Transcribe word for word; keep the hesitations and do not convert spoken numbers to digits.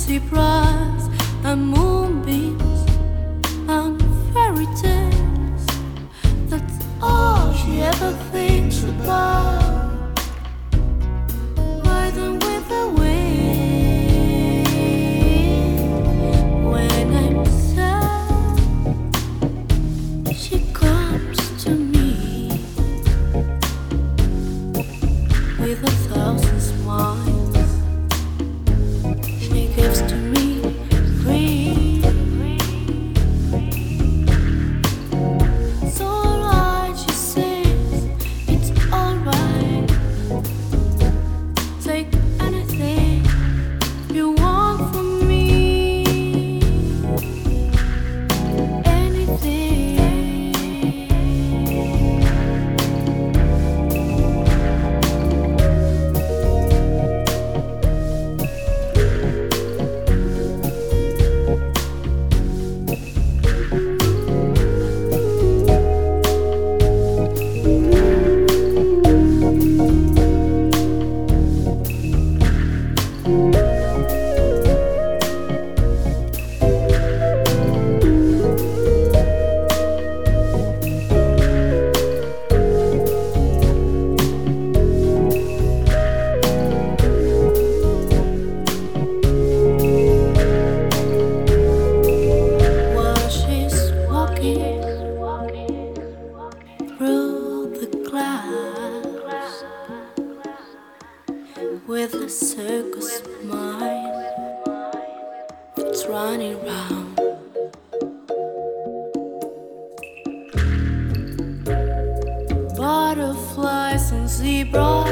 zebras and moonbeams and fairy tales. That's all she ever thinks about. Riding with the wind when I'm sad, she comes to me with a thousand smiles. She gives to me free. So alright, she says, it's alright. Take anything you want from me. Anything. While she's walking through the clouds with a circus mind that's running round. Butterflies and zebras